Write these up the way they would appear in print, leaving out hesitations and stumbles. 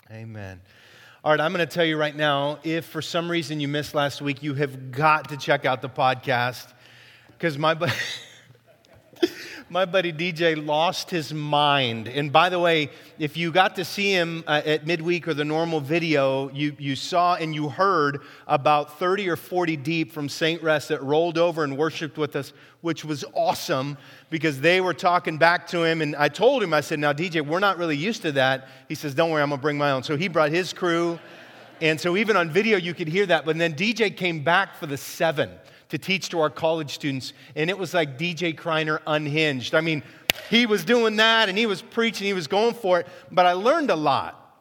Amen. All right, I'm going to tell you right now, if for some reason you missed last week, you have got to check out the podcast because my buddy DJ lost his mind. And by the way, if you got to see him at midweek or the normal video, you saw and you heard about 30 or 40 deep from St. Rest that rolled over and worshiped with us, which was awesome because they were talking back to him. And I told him, I said, now DJ, we're not really used to that. He says, don't worry, I'm going to bring my own. So he brought his crew. And so even on video, you could hear that. But then DJ came back for the 7 to teach to our college students. And it was like DJ Kreiner unhinged. I mean, he was doing that and he was preaching, he was going for it. But I learned a lot.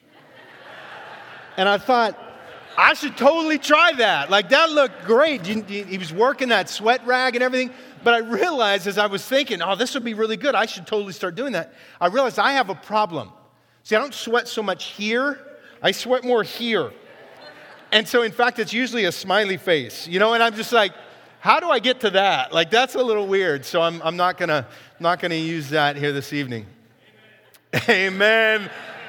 And I thought, I should totally try that. Like, that looked great. He was working that sweat rag and everything. But I realized as I was thinking, oh, this would be really good. I should totally start doing that. I realized I have a problem. See, I don't sweat so much here. I sweat more here. And so, in fact, it's usually a smiley face, and I'm just like, how do I get to that? Like, that's a little weird. So I'm not gonna use that here this evening. Amen.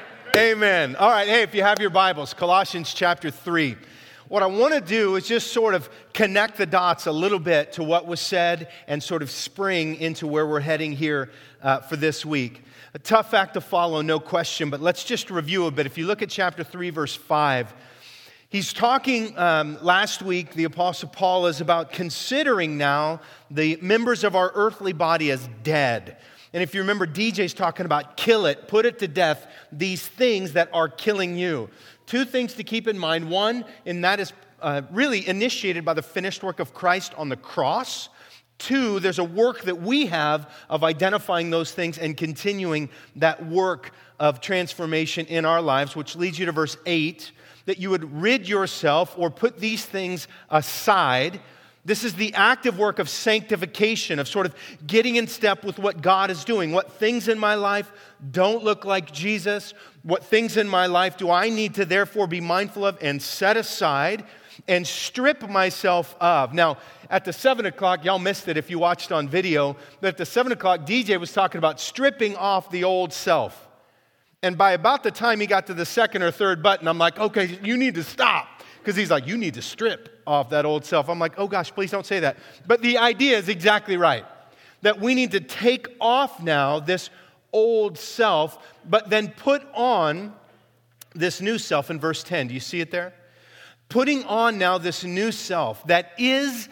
Amen. All right, hey, if you have your Bibles, Colossians chapter 3. What I want to do is just sort of connect the dots a little bit to what was said and sort of spring into where we're heading here for this week. A tough act to follow, no question, but let's just review a bit. If you look at chapter 3, verse 5, he's talking last week, the Apostle Paul is about considering now the members of our earthly body as dead. And if you remember, DJ's talking about kill it, put it to death, these things that are killing you. 2 things to keep in mind. One, and that is really initiated by the finished work of Christ on the cross. 2, there's a work that we have of identifying those things and continuing that work of transformation in our lives, which leads you to verse 8, that you would rid yourself or put these things aside. This is the active work of sanctification, of sort of getting in step with what God is doing. What things in my life don't look like Jesus? What things in my life do I need to therefore be mindful of and set aside and strip myself of? Now, at the 7 o'clock, y'all missed it if you watched on video, but at the 7 o'clock, DJ was talking about stripping off the old self. And by about the time he got to the second or third button, I'm like, okay, you need to stop. Because he's like, you need to strip off that old self. I'm like, oh gosh, please don't say that. But the idea is exactly right. That we need to take off now this old self, but then put on this new self in verse 10. Do you see it there? Putting on now this new self that is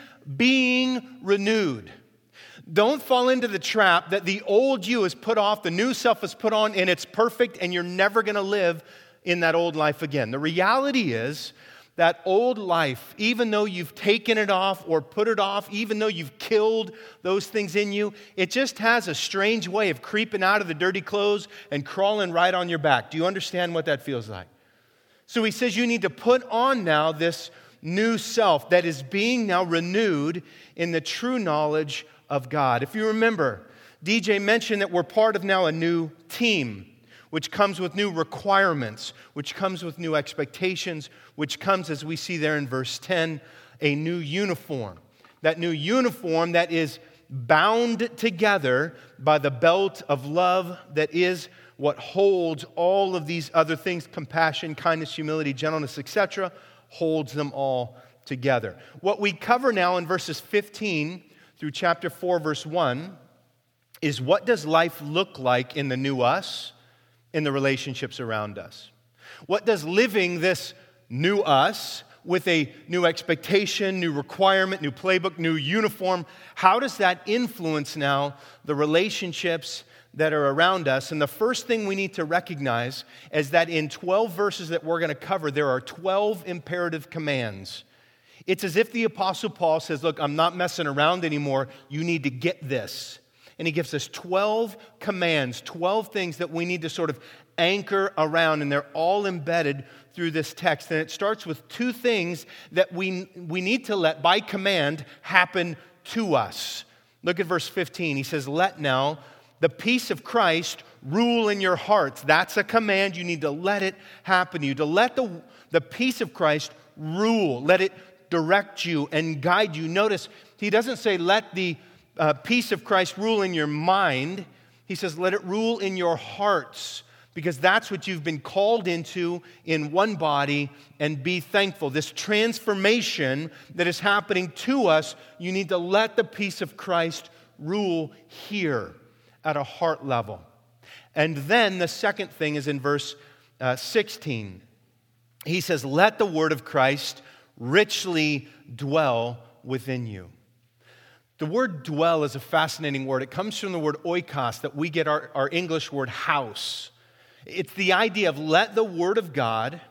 being renewed. Don't fall into the trap that the old you is put off, the new self is put on, and it's perfect, and you're never going to live in that old life again. The reality is that old life, even though you've taken it off or put it off, even though you've killed those things in you, it just has a strange way of creeping out of the dirty clothes and crawling right on your back. Do you understand what that feels like? So he says you need to put on now this new self that is being now renewed in the true knowledge of God. If you remember, DJ mentioned that we're part of now a new team, which comes with new requirements, which comes with new expectations, which comes, as we see there in verse 10, a new uniform. That new uniform that is bound together by the belt of love that is what holds all of these other things, compassion, kindness, humility, gentleness, etc., holds them all together. What we cover now in verses 15 through chapter 4, verse 1, is what does life look like in the new us, in the relationships around us? What does living this new us with a new expectation, new requirement, new playbook, new uniform, how does that influence now the relationships that are around us? And the first thing we need to recognize is that in 12 verses that we're going to cover, there are 12 imperative commands. It's as if the Apostle Paul says, look, I'm not messing around anymore. You need to get this. And he gives us 12 commands, 12 things that we need to sort of anchor around, and they're all embedded through this text. And it starts with 2 things that we need to let, by command, happen to us. Look at verse 15. He says, let now the peace of Christ rule in your hearts. That's a command. You need to let it happen to you. To let the peace of Christ rule. Let it direct you and guide you. Notice, he doesn't say let the peace of Christ rule in your mind. He says let it rule in your hearts. because that's what you've been called into in one body, and be thankful. This transformation that is happening to us, you need to let the peace of Christ rule here at a heart level. And then the second thing is in verse 16. He says, let the word of Christ richly dwell within you. The word dwell is a fascinating word. It comes from the word oikos, that we get our English word house. It's the idea of let the word of God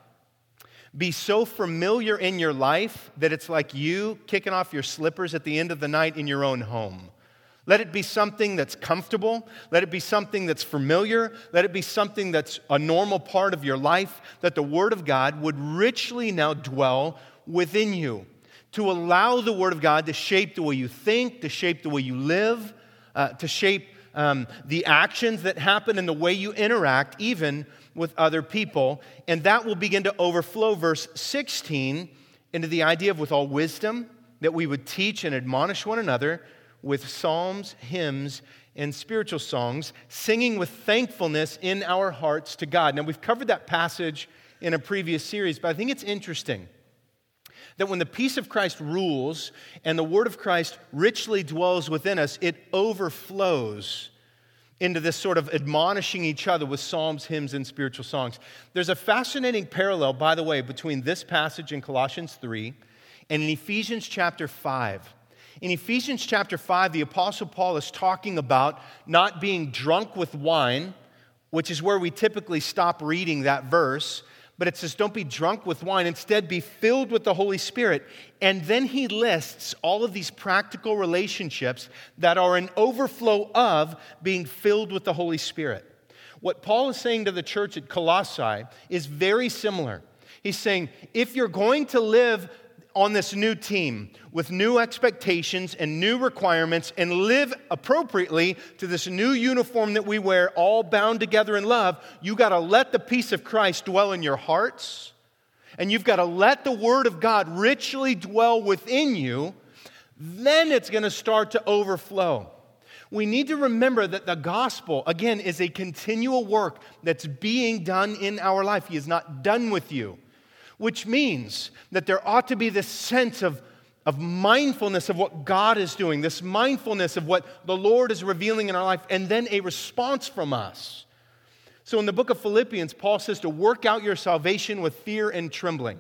be so familiar in your life that it's like you kicking off your slippers at the end of the night in your own home. Let it be something that's comfortable. Let it be something that's familiar. Let it be something that's a normal part of your life, that the Word of God would richly now dwell within you, to allow the Word of God to shape the way you think, to shape the way you live, to shape the actions that happen and the way you interact, even with other people. And that will begin to overflow, verse 16, into the idea of with all wisdom, that we would teach and admonish one another with psalms, hymns, and spiritual songs, singing with thankfulness in our hearts to God. Now, we've covered that passage in a previous series, but I think it's interesting that when the peace of Christ rules and the word of Christ richly dwells within us, it overflows into this sort of admonishing each other with psalms, hymns, and spiritual songs. There's a fascinating parallel, by the way, between this passage in Colossians 3 and in Ephesians chapter 5. In Ephesians chapter 5, the Apostle Paul is talking about not being drunk with wine, which is where we typically stop reading that verse, but it says don't be drunk with wine, instead be filled with the Holy Spirit. And then he lists all of these practical relationships that are an overflow of being filled with the Holy Spirit. What Paul is saying to the church at Colossae is very similar. He's saying, if you're going to live on this new team with new expectations and new requirements and live appropriately to this new uniform that we wear, all bound together in love, you got to let the peace of Christ dwell in your hearts, and you've got to let the Word of God richly dwell within you. Then it's going to start to overflow. We need to remember that the gospel, again, is a continual work that's being done in our life. He is not done with you. Which means that there ought to be this sense of mindfulness of what God is doing, this mindfulness of what the Lord is revealing in our life, and then a response from us. So in the book of Philippians, Paul says to work out your salvation with fear and trembling.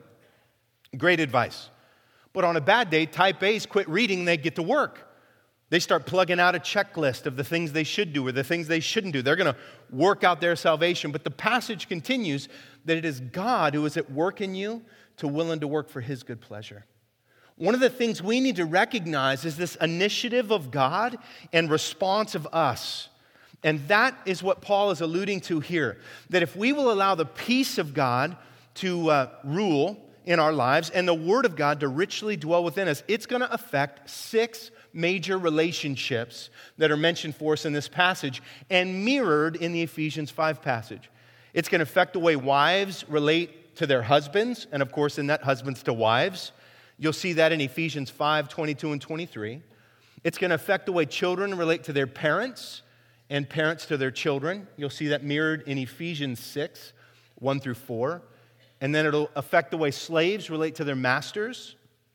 Great advice. But on a bad day, type A's quit reading, they get to work. They start plugging out a checklist of the things they should do or the things they shouldn't do. They're going to work out their salvation. But the passage continues that it is God who is at work in you to will and to work for His good pleasure. One of the things we need to recognize is this initiative of God and response of us. And that is what Paul is alluding to here. That if we will allow the peace of God to rule in our lives and the Word of God to richly dwell within us, it's going to affect 6 major relationships that are mentioned for us in this passage and mirrored in the Ephesians 5 passage. It's going to affect the way wives relate to their husbands, and of course in that, husbands to wives. You'll see that in Ephesians 5, 22 and 23. It's going to affect the way children relate to their parents and parents to their children. You'll see that mirrored in Ephesians 6, 1 through 4. And then it'll affect the way slaves relate to their masters,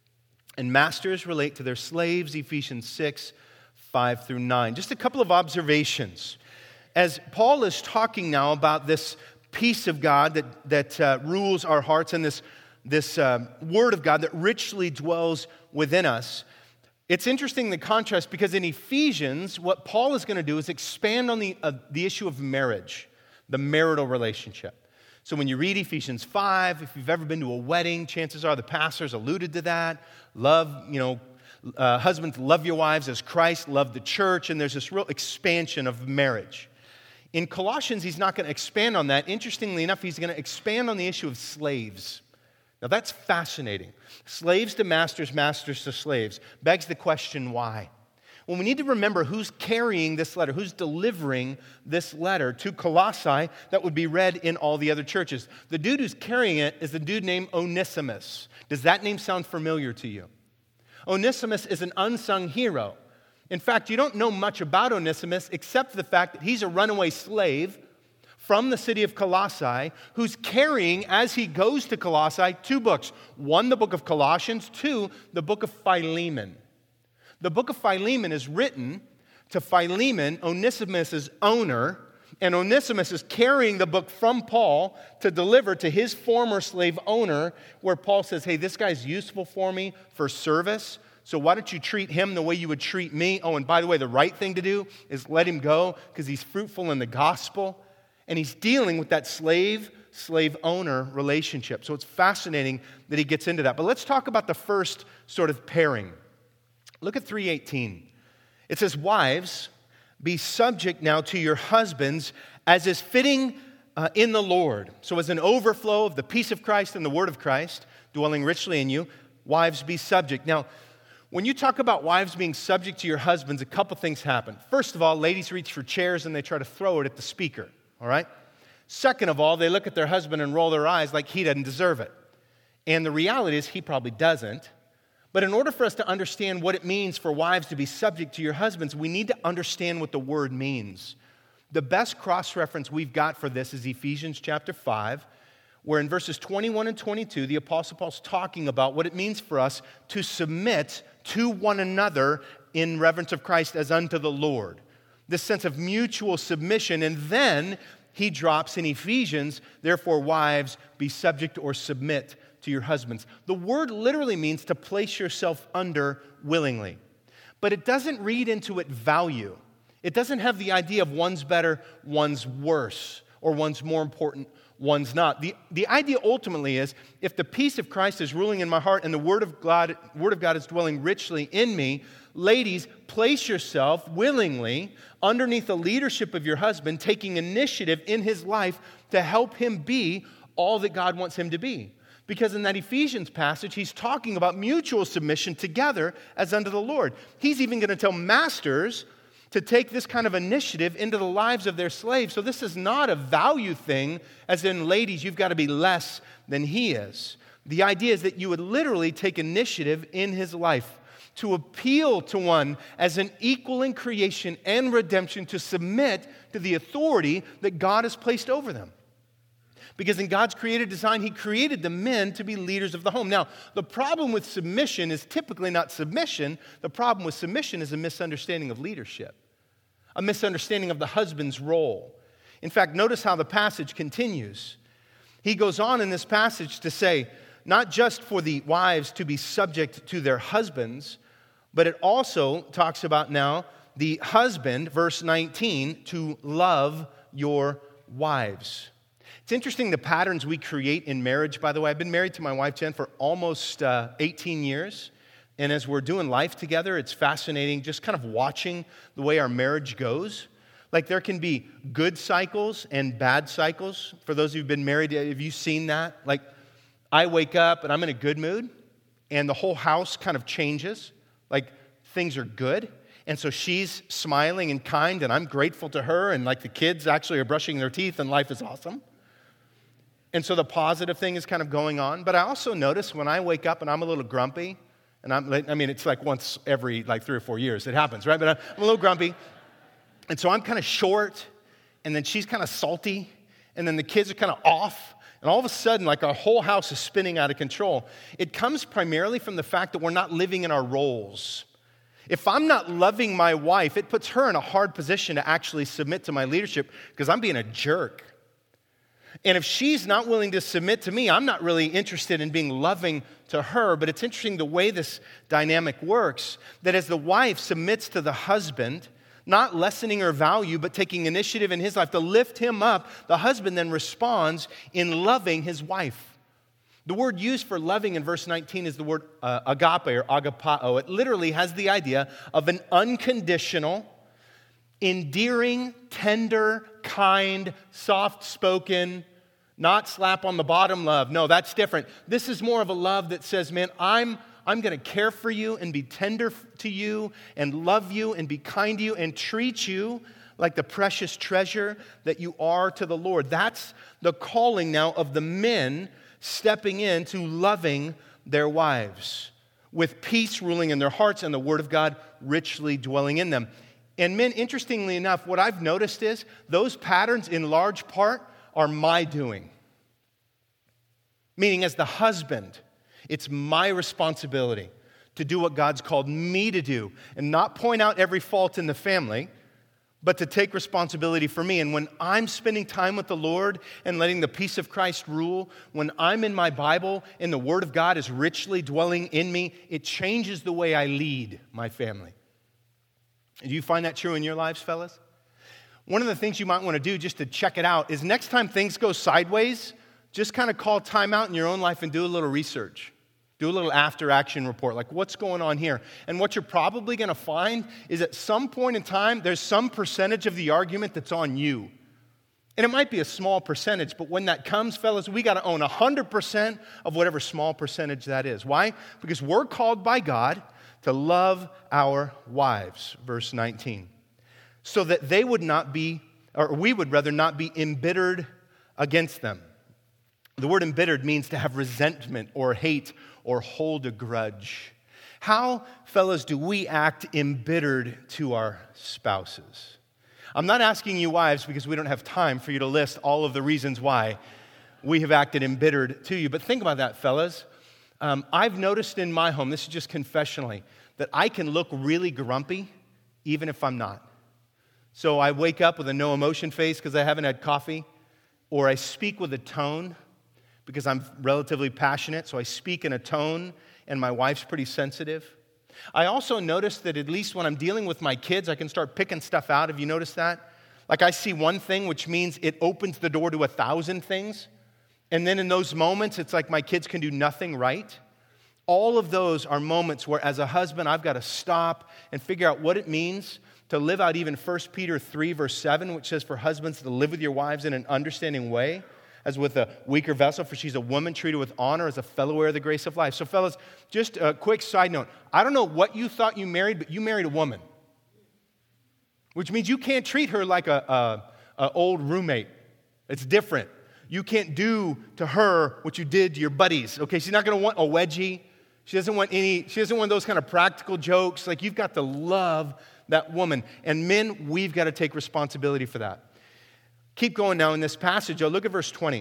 and masters relate to their slaves, Ephesians 6, 5 through 9. Just a couple of observations. As Paul is talking now about this peace of God that rules our hearts and this Word of God that richly dwells within us, it's interesting the contrast because in Ephesians, what Paul is going to do is expand on the issue of marriage, the marital relationship. So when you read Ephesians 5, if you've ever been to a wedding, chances are the pastors alluded to that. Husbands, love your wives as Christ loved the church, and there's this real expansion of marriage. In Colossians, he's not going to expand on that. Interestingly enough, he's going to expand on the issue of slaves. Now that's fascinating. Slaves to masters, masters to slaves. Begs the question, why? Well, we need to remember who's carrying this letter, who's delivering this letter to Colossae that would be read in all the other churches. The dude who's carrying it is a dude named Onesimus. Does that name sound familiar to you? Onesimus is an unsung hero. In fact, you don't know much about Onesimus except for the fact that he's a runaway slave from the city of Colossae, who's carrying, as he goes to Colossae, 2 books. 1, the book of Colossians. 2, the book of Philemon. The book of Philemon is written to Philemon, Onesimus' owner, and Onesimus is carrying the book from Paul to deliver to his former slave owner, where Paul says, hey, this guy's useful for me for service, so why don't you treat him the way you would treat me? Oh, and by the way, the right thing to do is let him go because he's fruitful in the gospel. And he's dealing with that slave-owner relationship. So it's fascinating that he gets into that. But let's talk about the first sort of pairing. Look at 3:18. It says, wives, be subject now to your husbands as is fitting in the Lord. So as an overflow of the peace of Christ and the word of Christ dwelling richly in you, wives, be subject. Now, when you talk about wives being subject to your husbands, a couple things happen. First of all, ladies reach for chairs and they try to throw it at the speaker. All right? Second of all, they look at their husband and roll their eyes like he doesn't deserve it. And the reality is he probably doesn't. But in order for us to understand what it means for wives to be subject to your husbands, we need to understand what the word means. The best cross-reference we've got for this is Ephesians chapter 5, where in verses 21 and 22, the Apostle Paul's talking about what it means for us to submit to one another in reverence of Christ as unto the Lord. This sense of mutual submission, and then he drops in Ephesians, therefore wives, be subject or submit to your husbands. The word literally means to place yourself under willingly, but it doesn't read into it value. It doesn't have the idea of one's better, one's worse, or one's more important, one's not. The idea ultimately is, if the peace of Christ is ruling in my heart and the Word of God is dwelling richly in me, ladies, place yourself willingly underneath the leadership of your husband, taking initiative in his life to help him be all that God wants him to be. Because in that Ephesians passage, he's talking about mutual submission together as unto the Lord. He's even going to tell masters to take this kind of initiative into the lives of their slaves. So this is not a value thing, as in, ladies, you've got to be less than he is. The idea is that you would literally take initiative in his life to appeal to one as an equal in creation and redemption, to submit to the authority that God has placed over them. Because in God's created design, he created the men to be leaders of the home. Now, the problem with submission is typically not submission. The problem with submission is a misunderstanding of leadership, a misunderstanding of the husband's role. In fact, notice how the passage continues. He goes on in this passage to say, not just for the wives to be subject to their husbands, but it also talks about now the husband, verse 19, to love your wives. It's interesting the patterns we create in marriage, by the way. I've been married to my wife, Jen, for almost 18 years. And as we're doing life together, it's fascinating just kind of watching the way our marriage goes. Like there can be good cycles and bad cycles. For those who've been married, have you seen that? Like I wake up and I'm in a good mood and the whole house kind of changes. Like things are good. And so she's smiling and kind and I'm grateful to her. And like the kids actually are brushing their teeth and life is awesome. And so the positive thing is kind of going on. But I also notice when I wake up and I'm a little grumpy, and it's like once every 3 or 4 years it happens, right? But I'm a little grumpy. And so I'm kind of short, and then she's kind of salty, and then the kids are kind of off. And all of a sudden, like our whole house is spinning out of control. It comes primarily from the fact that we're not living in our roles. If I'm not loving my wife, it puts her in a hard position to actually submit to my leadership because I'm being a jerk. And if she's not willing to submit to me, I'm not really interested in being loving to her. But it's interesting the way this dynamic works, that as the wife submits to the husband, not lessening her value, but taking initiative in his life to lift him up, the husband then responds in loving his wife. The word used for loving in verse 19 is the word agape or agapao. It literally has the idea of an unconditional, endearing, tender, kind, soft-spoken, not slap on the bottom love. No, that's different. This is more of a love that says, man, I'm going to care for you and be tender to you and love you and be kind to you and treat you like the precious treasure that you are to the Lord. That's the calling now of the men stepping into loving their wives with peace ruling in their hearts and the word of God richly dwelling in them. And men, interestingly enough, what I've noticed is those patterns in large part are my doing. Meaning as the husband, it's my responsibility to do what God's called me to do and not point out every fault in the family, but to take responsibility for me. And when I'm spending time with the Lord and letting the peace of Christ rule, when I'm in my Bible and the Word of God is richly dwelling in me, it changes the way I lead my family. Do you find that true in your lives, fellas? One of the things you might want to do just to check it out is next time things go sideways, just kind of call time out in your own life and do a little research. Do a little after-action report, like what's going on here? And what you're probably going to find is at some point in time, there's some percentage of the argument that's on you. And it might be a small percentage, but when that comes, fellas, we got to own 100% of whatever small percentage that is. Why? Because we're called by God to love our wives, verse 19, so that they would not be, or we would rather not be embittered against them. The word embittered means to have resentment or hate or hold a grudge. How, fellas, do we act embittered to our spouses? I'm not asking you wives because we don't have time for you to list all of the reasons why we have acted embittered to you. But think about that, fellas. I've noticed in my home, this is just confessionally, that I can look really grumpy even if I'm not. So I wake up with a no emotion face because I haven't had coffee, or I speak with a tone because I'm relatively passionate, so I speak in a tone, and my wife's pretty sensitive. I also notice that at least when I'm dealing with my kids, I can start picking stuff out. Have you noticed that? Like I see one thing, which means it opens the door to 1,000 things. And then in those moments, it's like my kids can do nothing right. All of those are moments where as a husband, I've got to stop and figure out what it means to live out even 1 Peter 3, verse 7, which says for husbands to live with your wives in an understanding way, as with a weaker vessel, for she's a woman treated with honor as a fellow heir of the grace of life. So fellas, just a quick side note. I don't know what you thought you married, but you married a woman. Which means you can't treat her like a old roommate. It's different. You can't do to her what you did to your buddies. Okay, she's not going to want a wedgie. She doesn't want those kind of practical jokes. Like, you've got to love that woman. And men, we've got to take responsibility for that. Keep going now in this passage. Oh, look at verse 20.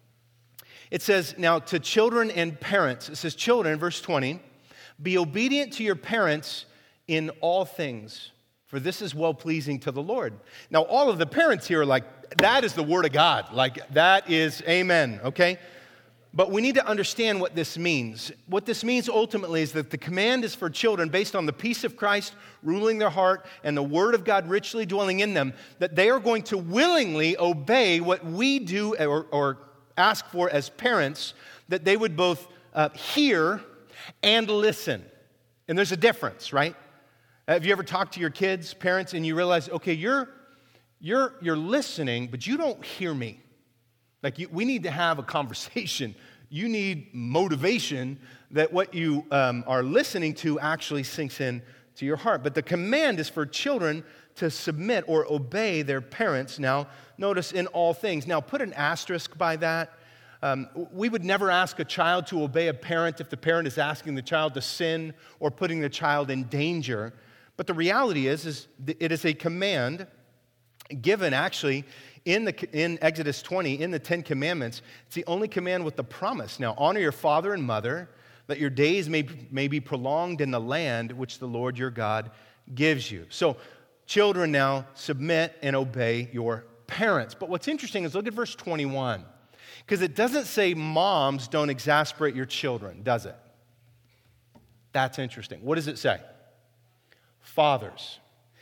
It says, now to children and parents. It says, children, verse 20, be obedient to your parents in all things, for this is well-pleasing to the Lord. Now, all of the parents here are like, that is the word of God. Like, that is amen, okay? But we need to understand what this means. What this means ultimately is that the command is for children based on the peace of Christ ruling their heart and the word of God richly dwelling in them, that they are going to willingly obey what we do or ask for as parents, that they would both hear and listen. And there's a difference, right? Have you ever talked to your kids, parents, and you realize, okay, you're listening, but you don't hear me. Like, we need to have a conversation. You need motivation that what you are listening to actually sinks in to your heart. But the command is for children to submit or obey their parents. Now, notice in all things. Now, put an asterisk by that. We would never ask a child to obey a parent if the parent is asking the child to sin or putting the child in danger. But the reality is it is a command given actually in Exodus 20, in the 10 Commandments. It's the only command with the promise. Now, honor your father and mother, that your days may be prolonged in the land which the Lord your God gives you. So, children now, submit and obey your parents. But what's interesting is look at verse 21. Because it doesn't say moms don't exasperate your children, does it? That's interesting. What does it say? Fathers,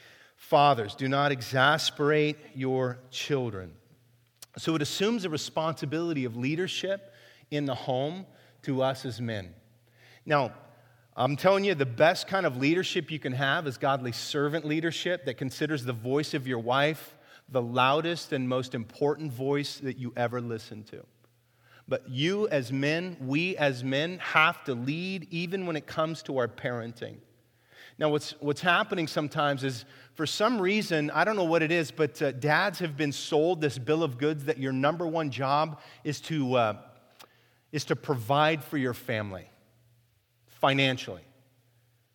do not exasperate your children. So it assumes the responsibility of leadership in the home to us as men. Now, I'm telling you, the best kind of leadership you can have is godly servant leadership that considers the voice of your wife the loudest and most important voice that you ever listen to. But you as men, we as men, have to lead even when it comes to our parenting. Now, what's happening sometimes is, for some reason, I don't know what it is, but dads have been sold this bill of goods that your number one job is to provide for your family financially.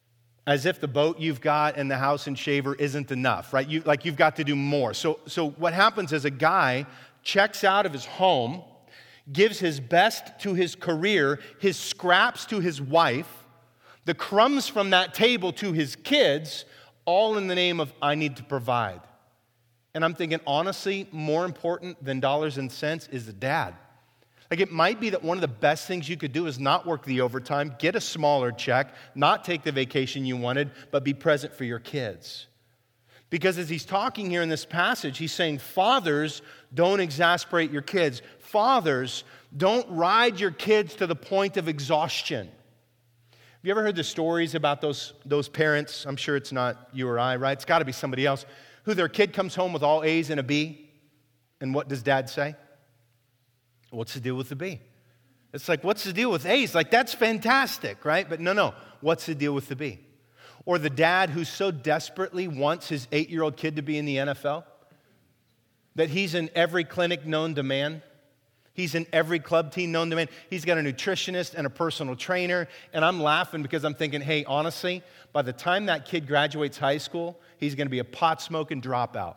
as if the boat you've got and the house and shaver isn't enough, right? You've got to do more. So what happens is a guy checks out of his home, gives his best to his career, his scraps to his wife, the crumbs from that table to his kids, all in the name of, I need to provide. And I'm thinking, honestly, more important than dollars and cents is the dad. Like, it might be that one of the best things you could do is not work the overtime, get a smaller check, not take the vacation you wanted, but be present for your kids. Because as he's talking here in this passage, he's saying, fathers, don't exasperate your kids. Fathers, don't ride your kids to the point of exhaustion. Have you ever heard the stories about those parents? I'm sure it's not you or I, right? It's got to be somebody else, who their kid comes home with all A's and a B. And what does dad say? What's the deal with the B? It's like, what's the deal with A's? Like, that's fantastic, right? But no. What's the deal with the B? Or the dad who so desperately wants his 8-year-old kid to be in the NFL that he's in every clinic known to man. He's in every club team known to man. He's got a nutritionist and a personal trainer. And I'm laughing because I'm thinking, hey, honestly, by the time that kid graduates high school, he's going to be a pot-smoking dropout.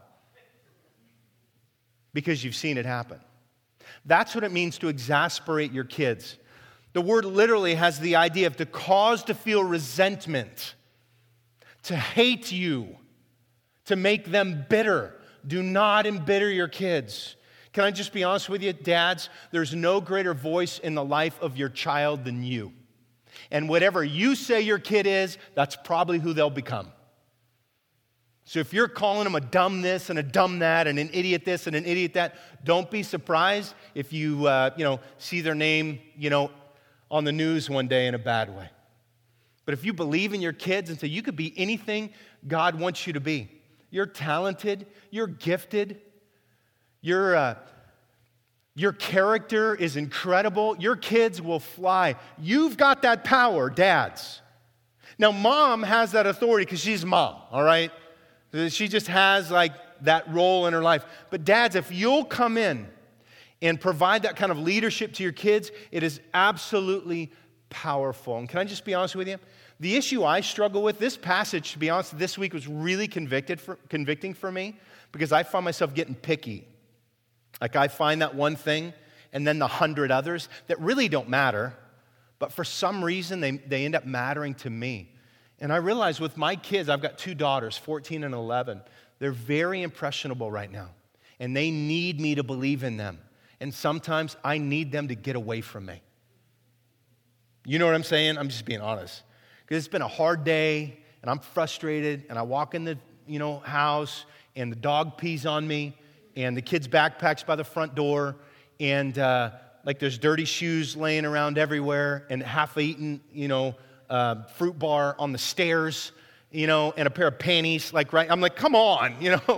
Because you've seen it happen. That's what it means to exasperate your kids. The word literally has the idea of to cause to feel resentment, to hate you, to make them bitter. Do not embitter your kids. Can I just be honest with you, dads? There's no greater voice in the life of your child than you. And whatever you say your kid is, that's probably who they'll become. So if you're calling them a dumb this and a dumb that and an idiot this and an idiot that, don't be surprised if you see their name, on the news one day in a bad way. But if you believe in your kids and say you could be anything God wants you to be, you're talented, you're gifted, your character is incredible, your kids will fly. You've got that power, dads. Now, mom has that authority because she's mom, all right? She just has like that role in her life. But dads, if you'll come in and provide that kind of leadership to your kids, it is absolutely powerful. And can I just be honest with you? The issue I struggle with, this passage, to be honest, this week was really convicting for me because I find myself getting picky. Like I find that one thing and then the 100 others that really don't matter, but for some reason they end up mattering to me. And I realize with my kids, I've got 2 daughters, 14 and 11. They're very impressionable right now, and they need me to believe in them. And sometimes I need them to get away from me. You know what I'm saying? I'm just being honest. Because it's been a hard day, and I'm frustrated, and I walk in the house, and the dog pees on me, and the kid's backpack's by the front door, and there's dirty shoes laying around everywhere, and half-eaten, fruit bar on the stairs, and a pair of panties, I'm like, come on,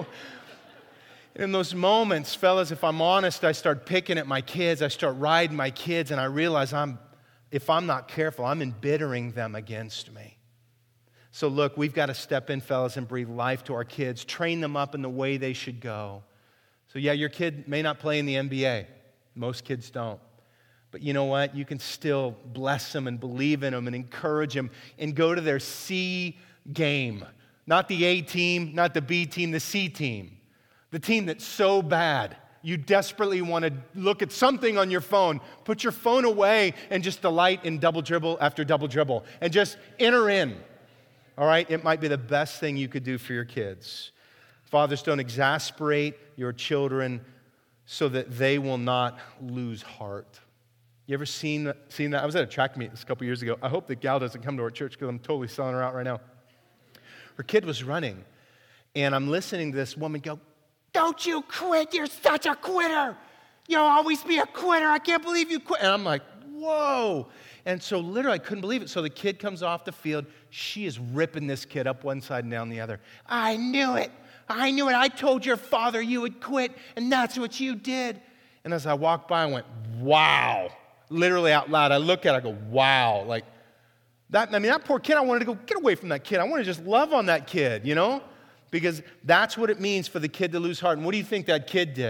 In those moments, fellas, if I'm honest, I start picking at my kids, I start riding my kids, and I realize if I'm not careful, I'm embittering them against me. So look, we've got to step in, fellas, and breathe life to our kids, train them up in the way they should go. So yeah, your kid may not play in the NBA. Most kids don't. But you know what? You can still bless them and believe in them and encourage them and go to their C game. Not the A team, not the B team, the C team. The team that's so bad, you desperately want to look at something on your phone. Put your phone away and just delight in double dribble after double dribble. And just enter in. All right? It might be the best thing you could do for your kids. Fathers, don't exasperate your children so that they will not lose heart. You ever seen that? I was at a track meet a couple years ago. I hope the gal doesn't come to our church because I'm totally selling her out right now. Her kid was running, and I'm listening to this woman go, "Don't you quit. You're such a quitter. You'll always be a quitter. I can't believe you quit." And I'm like, whoa. And so literally I couldn't believe it. So the kid comes off the field. She is ripping this kid up one side and down the other. "I knew it. I told your father you would quit, and that's what you did." And as I walked by, I went, wow. Literally out loud. I look at it, I go, wow. Like, that poor kid, I wanted to go, get away from that kid. I want to just love on that kid, Because that's what it means for the kid to lose heart. And what do you think that kid did?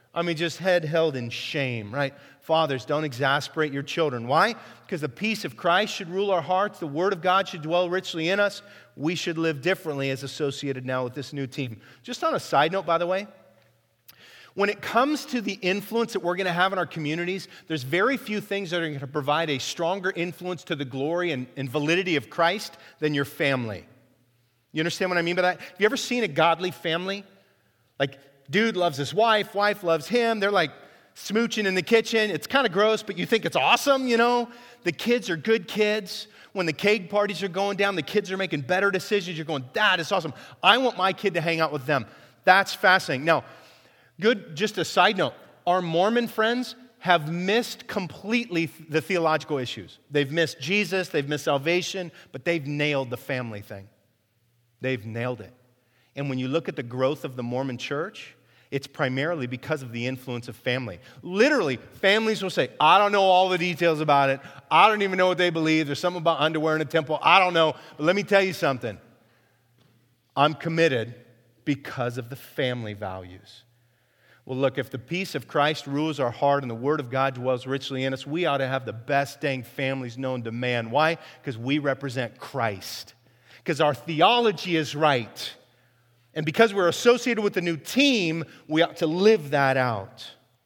I mean, just head held in shame, right? Fathers, don't exasperate your children. Why? Because the peace of Christ should rule our hearts. The Word of God should dwell richly in us. We should live differently as associated now with this new team. Just on a side note, by the way, when it comes to the influence that we're going to have in our communities, there's very few things that are going to provide a stronger influence to the glory and validity of Christ than your family. You understand what I mean by that? Have you ever seen a godly family? Like, dude loves his wife loves him. They're like smooching in the kitchen. It's kind of gross, but you think it's awesome, you know? The kids are good kids. When the cake parties are going down, the kids are making better decisions. You're going, that is awesome. I want my kid to hang out with them. That's fascinating. Now, just a side note, our Mormon friends have missed completely the theological issues. They've missed Jesus, they've missed salvation, but they've nailed the family thing. They've nailed it. And when you look at the growth of the Mormon church, it's primarily because of the influence of family. Literally, families will say, I don't know all the details about it. I don't even know what they believe. There's something about underwear in a temple. I don't know. But let me tell you something. I'm committed because of the family values. Well, look, if the peace of Christ rules our heart and the Word of God dwells richly in us, we ought to have the best dang families known to man. Why? Because we represent Christ. Because our theology is right. And because we're associated with the new team, we ought to live that out.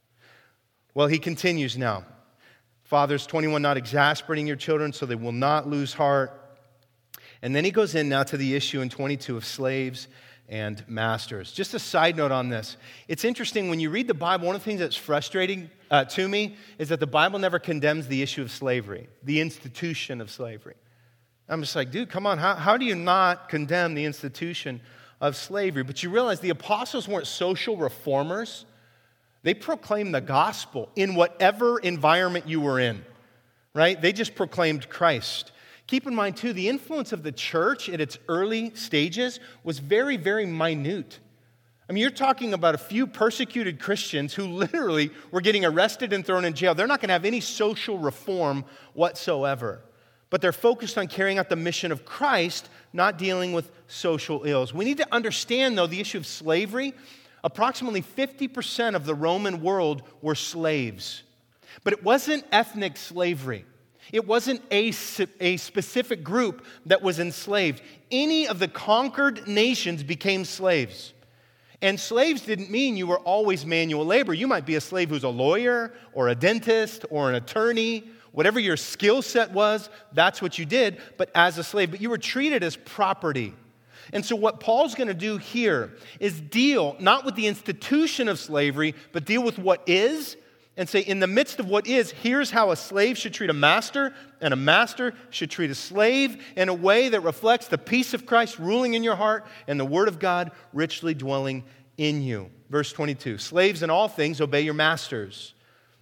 Well, he continues now. Fathers, 21, not exasperating your children so they will not lose heart. And then he goes in now to the issue in 22 of slaves and masters. Just a side note on this. It's interesting, when you read the Bible, one of the things that's frustrating to me is that the Bible never condemns the issue of slavery, the institution of slavery. I'm just like, dude, come on, how do you not condemn the institution of slavery? But you realize the apostles weren't social reformers. They proclaimed the gospel in whatever environment you were in, right? They just proclaimed Christ. Keep in mind, too, the influence of the church at its early stages was very, very minute. I mean, you're talking about a few persecuted Christians who literally were getting arrested and thrown in jail. They're not going to have any social reform whatsoever. But they're focused on carrying out the mission of Christ, not dealing with social ills. We need to understand, though, the issue of slavery. Approximately 50% of the Roman world were slaves. But it wasn't ethnic slavery. It wasn't a specific group that was enslaved. Any of the conquered nations became slaves. And slaves didn't mean you were always manual labor. You might be a slave who's a lawyer or a dentist or an attorney. Whatever your skill set was, that's what you did, but as a slave. But you were treated as property. And so what Paul's going to do here is deal not with the institution of slavery, but deal with what is, and say, in the midst of what is, here's how a slave should treat a master, and a master should treat a slave in a way that reflects the peace of Christ ruling in your heart and the Word of God richly dwelling in you. Verse 22, slaves in all things obey your masters.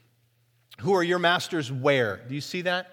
Who are your masters where? Do you see that?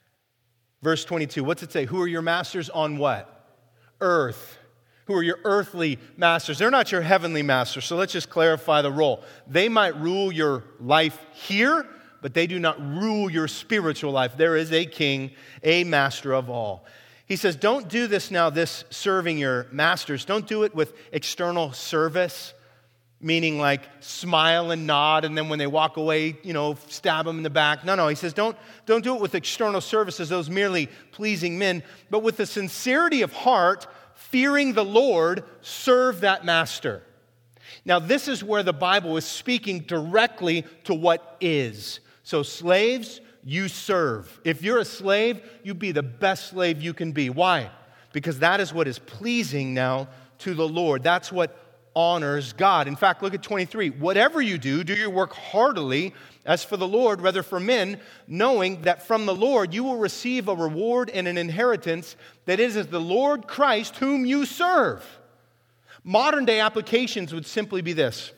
Verse 22, what's it say? Who are your masters on what? Earth. Who are your earthly masters? They're not your heavenly masters, so let's just clarify the role. They might rule your life here, but they do not rule your spiritual life. There is a king, a master of all. He says, don't do this now, this serving your masters. Don't do it with external service, meaning like smile and nod, and then when they walk away, stab them in the back. No, he says, don't do it with external services, those merely pleasing men, but with the sincerity of heart, fearing the Lord, serve that master. Now, this is where the Bible is speaking directly to what is. So slaves, you serve. If you're a slave, you be the best slave you can be. Why? Because that is what is pleasing now to the Lord. That's what honors God. In fact, look at 23. Whatever you do, do your work heartily as for the Lord, rather for men, knowing that from the Lord you will receive a reward and an inheritance that is the Lord Christ whom you serve. Modern day applications would simply be this.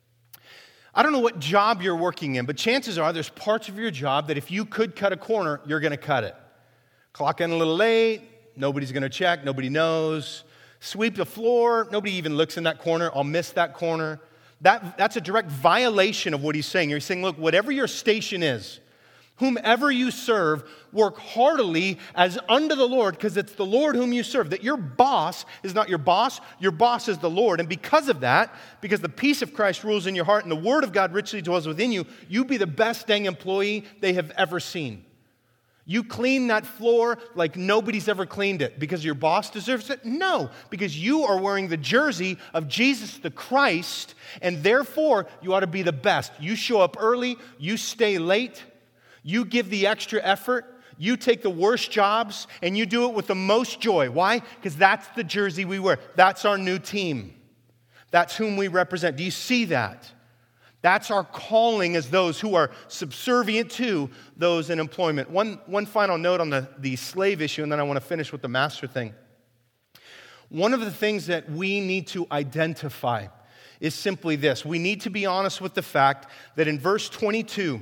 I don't know what job you're working in, but chances are there's parts of your job that if you could cut a corner, you're going to cut it. Clock in a little late, nobody's going to check, nobody knows. Sweep the floor, nobody even looks in that corner, I'll miss that corner. That's a direct violation of what he's saying. He's saying, look, whatever your station is, Whomever you serve, work heartily as unto the Lord, because it's the Lord whom you serve. That your boss is not your boss is the Lord. And because of that, because the peace of Christ rules in your heart and the word of God richly dwells within you, you be the best dang employee they have ever seen. You clean that floor like nobody's ever cleaned it because your boss deserves it? No, because you are wearing the jersey of Jesus the Christ, and therefore you ought to be the best. You show up early, you stay late, you give the extra effort, you take the worst jobs, and you do it with the most joy. Why? Because that's the jersey we wear. That's our new team. That's whom we represent. Do you see that? That's our calling as those who are subservient to those in employment. One final note on the slave issue, and then I want to finish with the master thing. One of the things that we need to identify is simply this. We need to be honest with the fact that in verse 22,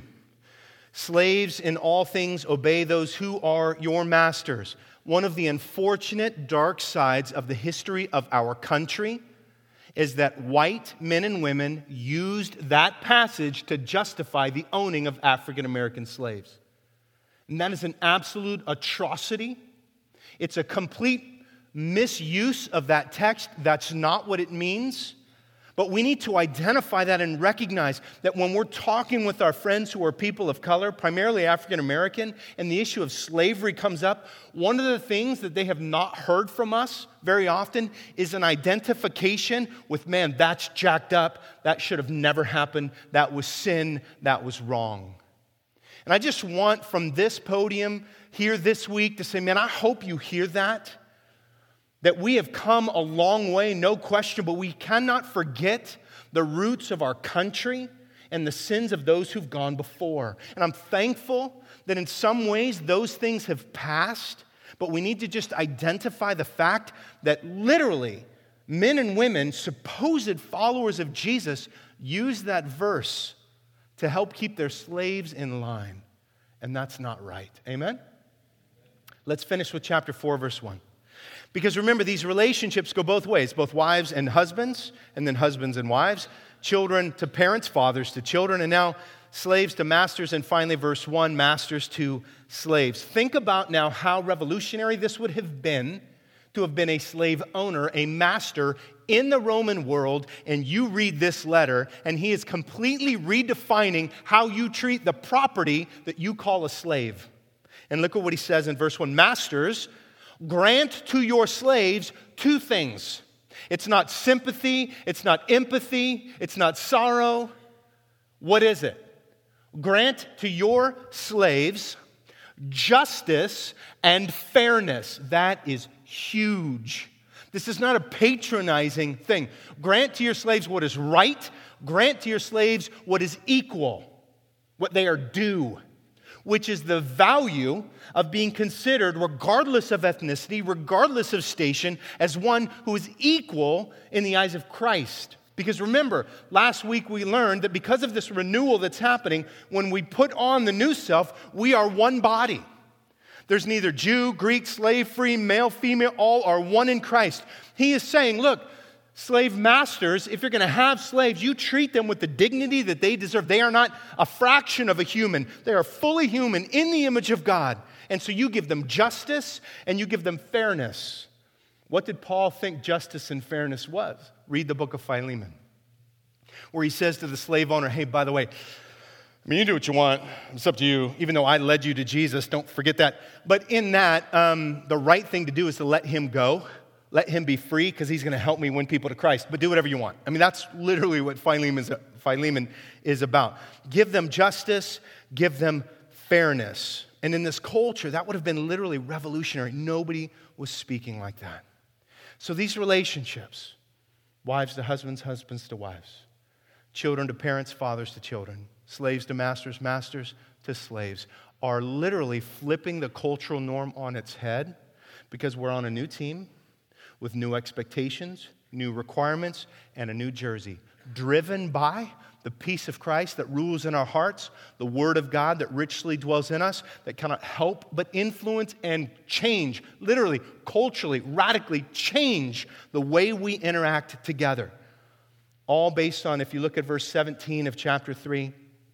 slaves in all things obey those who are your masters. One of the unfortunate dark sides of the history of our country is that white men and women used that passage to justify the owning of African American slaves. And that is an absolute atrocity. It's a complete misuse of that text. That's not what it means. But we need to identify that and recognize that when we're talking with our friends who are people of color, primarily African American, and the issue of slavery comes up, one of the things that they have not heard from us very often is an identification with, man, that's jacked up, that should have never happened, that was sin, that was wrong. And I just want from this podium here this week to say, man, I hope you hear that we have come a long way, no question, but we cannot forget the roots of our country and the sins of those who've gone before. And I'm thankful that in some ways those things have passed, but we need to just identify the fact that literally men and women, supposed followers of Jesus, use that verse to help keep their slaves in line. And that's not right. Amen? Let's finish with chapter 4, verse 1. Because remember, these relationships go both ways, both wives and husbands, and then husbands and wives, children to parents, fathers to children, and now slaves to masters, and finally, verse 1, masters to slaves. Think about now how revolutionary this would have been to have been a slave owner, a master in the Roman world, and you read this letter, and he is completely redefining how you treat the property that you call a slave. And look at what he says in verse 1, masters, grant to your slaves two things. It's not sympathy, it's not empathy, it's not sorrow. What is it? Grant to your slaves justice and fairness. That is huge. This is not a patronizing thing. Grant to your slaves what is right. Grant to your slaves what is equal, what they are due, which is the value of being considered, regardless of ethnicity, regardless of station, as one who is equal in the eyes of Christ. Because remember, last week we learned that because of this renewal that's happening, when we put on the new self, we are one body. There's neither Jew, Greek, slave, free, male, female, all are one in Christ. He is saying, look, slave masters, if you're going to have slaves, you treat them with the dignity that they deserve. They are not a fraction of a human. They are fully human in the image of God. And so you give them justice and you give them fairness. What did Paul think justice and fairness was? Read the book of Philemon, where he says to the slave owner, hey, by the way, you do what you want. It's up to you. Even though I led you to Jesus, don't forget that. But in that, the right thing to do is to let him go. Let him be free because he's going to help me win people to Christ. But do whatever you want. That's literally what Philemon is about. Give them justice. Give them fairness. And in this culture, that would have been literally revolutionary. Nobody was speaking like that. So these relationships, wives to husbands, husbands to wives, children to parents, fathers to children, slaves to masters, masters to slaves, are literally flipping the cultural norm on its head because we're on a new team with new expectations, new requirements, and a new jersey, driven by the peace of Christ that rules in our hearts, the Word of God that richly dwells in us, that cannot help but influence and change, literally, culturally, radically change the way we interact together. All based on, if you look at verse 17 of chapter 3,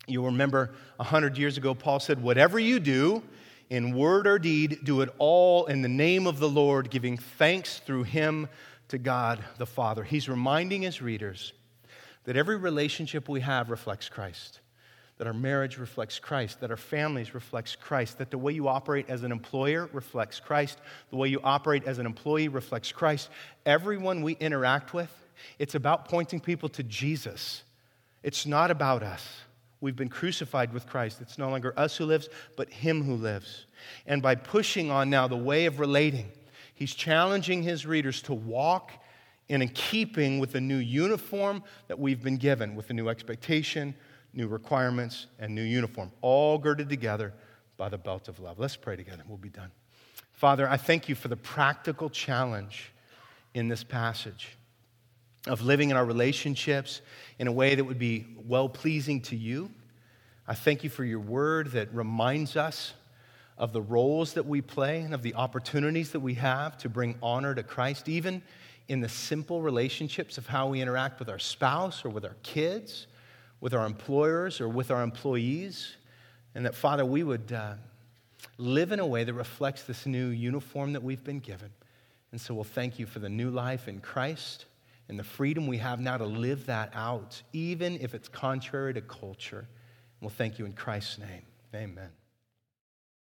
You'll remember 100 years ago, Paul said, whatever you do, in word or deed, do it all in the name of the Lord, giving thanks through him to God the Father. He's reminding his readers that every relationship we have reflects Christ, that our marriage reflects Christ, that our families reflects Christ, that the way you operate as an employer reflects Christ, the way you operate as an employee reflects Christ. Everyone we interact with, it's about pointing people to Jesus. It's not about us. We've been crucified with Christ. It's no longer us who lives, but him who lives. And by pushing on now the way of relating, he's challenging his readers to walk in keeping with the new uniform that we've been given, with the new expectation, new requirements, and new uniform, all girded together by the belt of love. Let's pray together. We'll be done. Father, I thank you for the practical challenge in this passage of living in our relationships in a way that would be well-pleasing to you. I thank you for your word that reminds us of the roles that we play and of the opportunities that we have to bring honor to Christ, even in the simple relationships of how we interact with our spouse or with our kids, with our employers or with our employees. And that, Father, we would live in a way that reflects this new uniform that we've been given. And so we'll thank you for the new life in Christ and the freedom we have now to live that out, even if it's contrary to culture. We'll thank you in Christ's name. Amen.